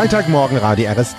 Freitagmorgen Radio RST.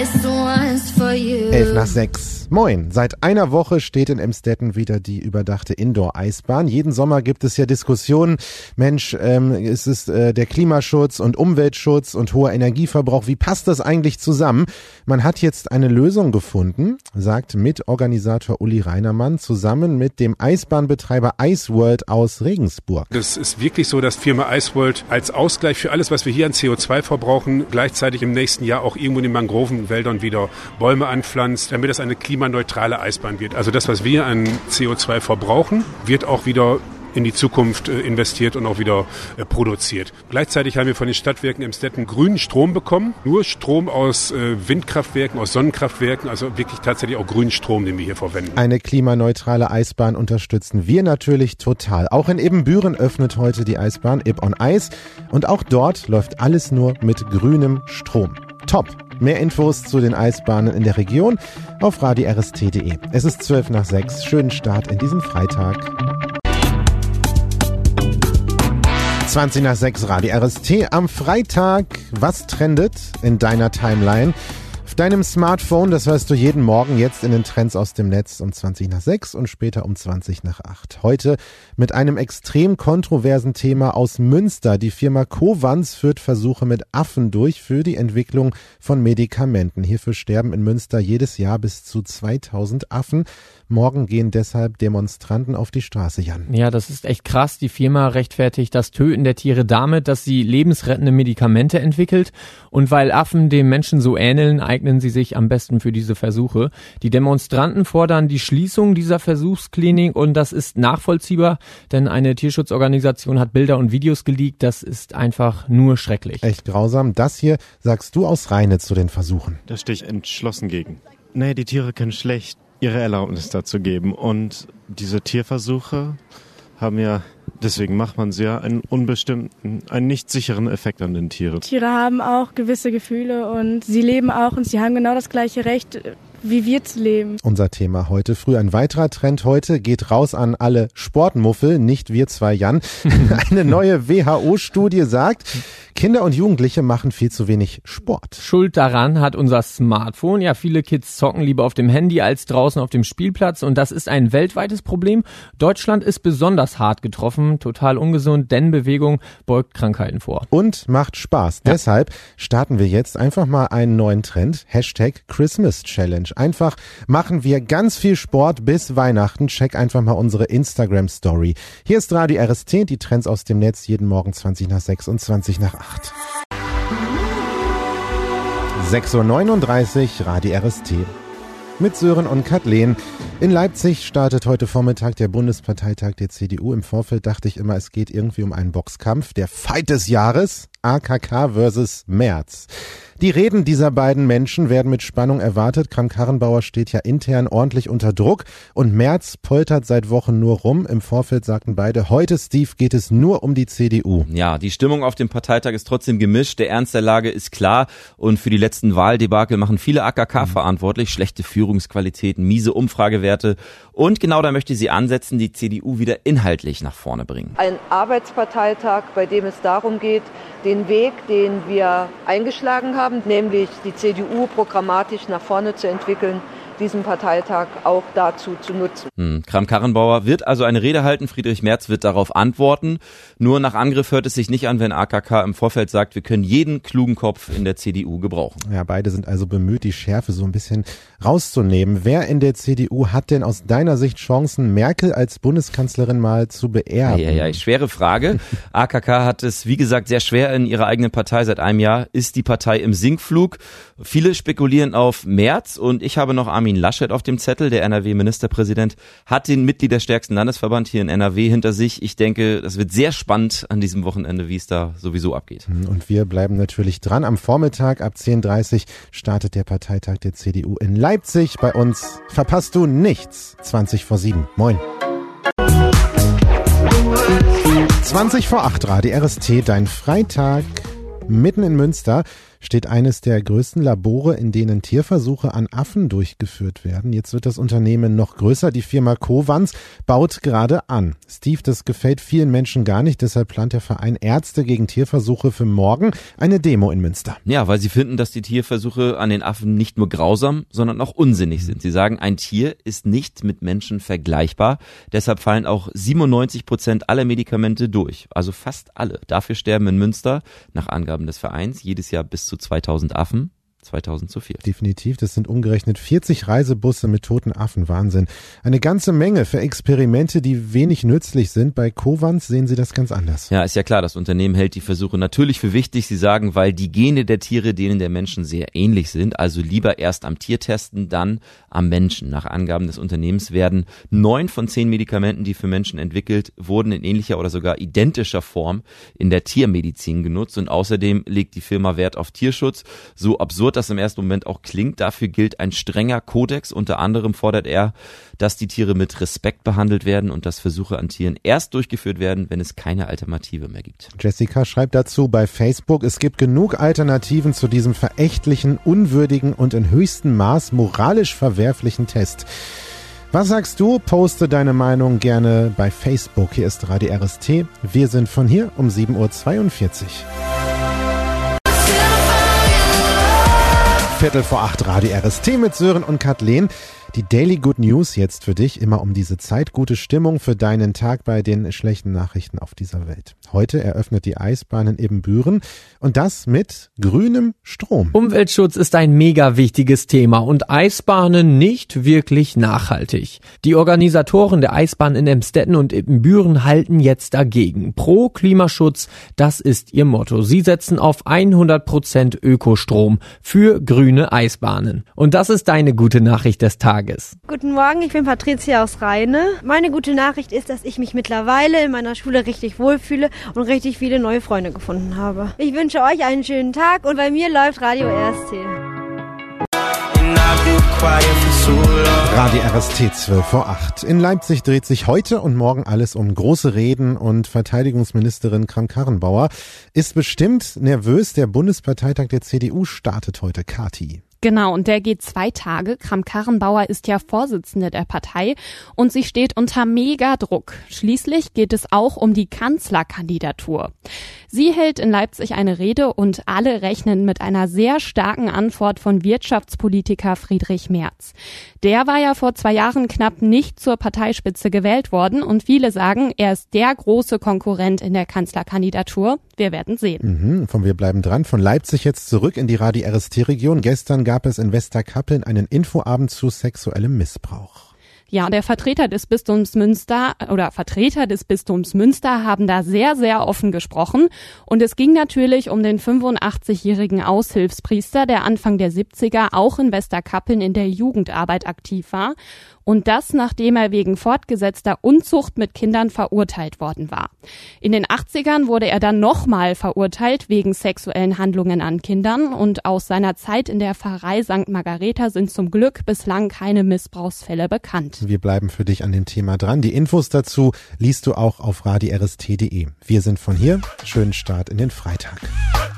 5:11. Moin. Seit einer Woche steht in Emstetten wieder die überdachte Indoor-Eisbahn. Jeden Sommer gibt es ja Diskussionen. Mensch, ist es der Klimaschutz und Umweltschutz und hoher Energieverbrauch? Wie passt das eigentlich zusammen? Man hat jetzt eine Lösung gefunden, sagt Mitorganisator Uli Reinermann zusammen mit dem Eisbahnbetreiber Iceworld aus Regensburg. Das ist wirklich so, dass Firma Iceworld als Ausgleich für alles, was wir hier an CO2 verbrauchen, gleichzeitig im nächsten Jahr auch irgendwo in den Mangrovenwäldern wieder Bäume anpflanzt, damit das eine klimaneutrale Eisbahn wird. Also das, was wir an CO2 verbrauchen, wird auch wieder in die Zukunft investiert und auch wieder produziert. Gleichzeitig haben wir von den Stadtwerken Emstetten grünen Strom bekommen. Nur Strom aus Windkraftwerken, aus Sonnenkraftwerken, also wirklich tatsächlich auch grünen Strom, den wir hier verwenden. Eine klimaneutrale Eisbahn unterstützen wir natürlich total. Auch in Ibbenbüren öffnet heute die Eisbahn Ib on Ice und auch dort läuft alles nur mit grünem Strom. Top! Mehr Infos zu den Eisbahnen in der Region auf radiorst.de. Es ist 5:12. Schönen Start in diesen Freitag. 5:20 Radio RST am Freitag. Was trendet in deiner Timeline? Auf deinem Smartphone, das hörst du jeden Morgen jetzt in den Trends aus dem Netz um 5:20 und später um 7:20. Heute mit einem extrem kontroversen Thema aus Münster. Die Firma Covance führt Versuche mit Affen durch für die Entwicklung von Medikamenten. Hierfür sterben in Münster jedes Jahr bis zu 2000 Affen. Morgen gehen deshalb Demonstranten auf die Straße, Jan. Ja, das ist echt krass. Die Firma rechtfertigt das Töten der Tiere damit, dass sie lebensrettende Medikamente entwickelt. Und weil Affen dem Menschen so ähneln, eignen sie sich am besten für diese Versuche. Die Demonstranten fordern die Schließung dieser Versuchsklinik und das ist nachvollziehbar, denn eine Tierschutzorganisation hat Bilder und Videos geleakt. Das ist einfach nur schrecklich. Echt grausam. Das hier sagst du aus Rheine zu den Versuchen. Da stehe ich entschlossen gegen. Nee, die Tiere können schlecht ihre Erlaubnis dazu geben. Und diese Tierversuche haben ja, deswegen macht man sie ja, einen unbestimmten, einen nicht sicheren Effekt an den Tieren. Tiere haben auch gewisse Gefühle und sie leben auch und sie haben genau das gleiche Recht, wie wir zu leben. Unser Thema heute früh. Ein weiterer Trend heute geht raus an alle Sportmuffel, nicht wir zwei, Jan. Eine neue WHO-Studie sagt, Kinder und Jugendliche machen viel zu wenig Sport. Schuld daran hat unser Smartphone. Ja, viele Kids zocken lieber auf dem Handy als draußen auf dem Spielplatz und das ist ein weltweites Problem. Deutschland ist besonders hart getroffen, total ungesund, denn Bewegung beugt Krankheiten vor. Und macht Spaß. Ja. Deshalb starten wir jetzt einfach mal einen neuen Trend. #ChristmasChallenge. Einfach machen wir ganz viel Sport bis Weihnachten. Check einfach mal unsere Instagram-Story. Hier ist Radio RST, die Trends aus dem Netz, jeden Morgen 6:20 und 7:20. 6:39 Radio RST. Mit Sören und Kathleen. In Leipzig startet heute Vormittag der Bundesparteitag der CDU. Im Vorfeld dachte ich immer, es geht irgendwie um einen Boxkampf. Der Fight des Jahres, AKK versus Merz. Die Reden dieser beiden Menschen werden mit Spannung erwartet. Kramp-Karrenbauer steht ja intern ordentlich unter Druck und Merz poltert seit Wochen nur rum. Im Vorfeld sagten beide, heute, Steve, geht es nur um die CDU. Ja, die Stimmung auf dem Parteitag ist trotzdem gemischt. Der Ernst der Lage ist klar und für die letzten Wahldebakel machen viele AKK verantwortlich. Schlechte Führungsqualitäten, miese Umfragewerte und genau da möchte sie ansetzen, die CDU wieder inhaltlich nach vorne bringen. Ein Arbeitsparteitag, bei dem es darum geht, den Weg, den wir eingeschlagen haben, nämlich die CDU programmatisch nach vorne zu entwickeln, diesen Parteitag auch dazu zu nutzen. Kramp-Karrenbauer wird also eine Rede halten, Friedrich Merz wird darauf antworten. Nur nach Angriff hört es sich nicht an, wenn AKK im Vorfeld sagt, wir können jeden klugen Kopf in der CDU gebrauchen. Ja, beide sind also bemüht, die Schärfe so ein bisschen rauszunehmen. Wer in der CDU hat denn aus deiner Sicht Chancen, Merkel als Bundeskanzlerin mal zu beerben? Ja, schwere Frage. AKK hat es, wie gesagt, sehr schwer in ihrer eigenen Partei seit einem Jahr. Ist die Partei im Sinkflug? Viele spekulieren auf Merz und ich habe noch Armin Laschet auf dem Zettel. Der NRW-Ministerpräsident hat den Mitgliederstärksten Landesverband hier in NRW hinter sich. Ich denke, das wird sehr spannend an diesem Wochenende, wie es da sowieso abgeht. Und wir bleiben natürlich dran. Am Vormittag ab 10:30 startet der Parteitag der CDU in Leipzig. Bei uns verpasst du nichts. 7:20. Moin. 7:20 Radio RST, dein Freitag. Mitten in Münster steht eines der größten Labore, in denen Tierversuche an Affen durchgeführt werden. Jetzt wird das Unternehmen noch größer. Die Firma Covance baut gerade an. Steve, das gefällt vielen Menschen gar nicht. Deshalb plant der Verein Ärzte gegen Tierversuche für morgen eine Demo in Münster. Ja, weil sie finden, dass die Tierversuche an den Affen nicht nur grausam, sondern auch unsinnig sind. Sie sagen, ein Tier ist nicht mit Menschen vergleichbar. Deshalb fallen auch 97% aller Medikamente durch. Also fast alle. Dafür sterben in Münster, nach Angaben des Vereins, jedes Jahr bis zu 2000 Affen. 2000 zu viel. Definitiv, das sind umgerechnet 40 Reisebusse mit toten Affen. Wahnsinn. Eine ganze Menge für Experimente, die wenig nützlich sind. Bei Covance sehen Sie das ganz anders. Ja, ist ja klar, das Unternehmen hält die Versuche natürlich für wichtig. Sie sagen, weil die Gene der Tiere denen der Menschen sehr ähnlich sind. Also lieber erst am Tier testen, dann am Menschen. Nach Angaben des Unternehmens werden 9 von 10 Medikamenten, die für Menschen entwickelt wurden, in ähnlicher oder sogar identischer Form in der Tiermedizin genutzt. Und außerdem legt die Firma Wert auf Tierschutz. So absurd das im ersten Moment auch klingt, dafür gilt ein strenger Kodex. Unter anderem fordert er, dass die Tiere mit Respekt behandelt werden und dass Versuche an Tieren erst durchgeführt werden, wenn es keine Alternative mehr gibt. Jessica schreibt dazu bei Facebook, es gibt genug Alternativen zu diesem verächtlichen, unwürdigen und in höchstem Maß moralisch verwerflichen Test. Was sagst du? Poste deine Meinung gerne bei Facebook. Hier ist Radio RST. Wir sind von hier um 7:42 Uhr. 7:45 Radio RST mit Sören und Kathleen. Die Daily Good News jetzt für dich, immer um diese Zeit. Gute Stimmung für deinen Tag bei den schlechten Nachrichten auf dieser Welt. Heute eröffnet die Eisbahn in Ibbenbüren und das mit grünem Strom. Umweltschutz ist ein mega wichtiges Thema und Eisbahnen nicht wirklich nachhaltig. Die Organisatoren der Eisbahn in Emstetten und Ibbenbüren halten jetzt dagegen. Pro Klimaschutz, das ist ihr Motto. Sie setzen auf 100% Ökostrom für grüne Eisbahnen. Und das ist deine gute Nachricht des Tages. Guten Morgen, ich bin Patricia aus Rheine. Meine gute Nachricht ist, dass ich mich mittlerweile in meiner Schule richtig wohlfühle und richtig viele neue Freunde gefunden habe. Ich wünsche euch einen schönen Tag und bei mir läuft Radio RST. Radio RST 7:45. In Leipzig dreht sich heute und morgen alles um große Reden und Verteidigungsministerin Kramp-Karrenbauer ist bestimmt nervös. Der Bundesparteitag der CDU startet heute. Kati. Genau, und der geht 2 Tage. Kramp-Karrenbauer ist ja Vorsitzende der Partei und sie steht unter Mega-Druck. Schließlich geht es auch um die Kanzlerkandidatur. Sie hält in Leipzig eine Rede und alle rechnen mit einer sehr starken Antwort von Wirtschaftspolitiker Friedrich Merz. Der war ja vor 2 Jahren knapp nicht zur Parteispitze gewählt worden und viele sagen, er ist der große Konkurrent in der Kanzlerkandidatur. Wir werden sehen. Von Wir bleiben dran. Von Leipzig jetzt zurück in die Radio RST-Region. Gestern gab es in Westerkappeln einen Infoabend zu sexuellem Missbrauch. Ja, der Vertreter des Bistums Münster haben da sehr, sehr offen gesprochen. Und es ging natürlich um den 85-jährigen Aushilfspriester, der Anfang der 70er auch in Westerkappeln in der Jugendarbeit aktiv war. Und das, nachdem er wegen fortgesetzter Unzucht mit Kindern verurteilt worden war. In den 80ern wurde er dann nochmal verurteilt wegen sexuellen Handlungen an Kindern. Und aus seiner Zeit in der Pfarrei St. Margareta sind zum Glück bislang keine Missbrauchsfälle bekannt. Wir bleiben für dich an dem Thema dran. Die Infos dazu liest du auch auf radiorst.de. Wir sind von hier. Schönen Start in den Freitag.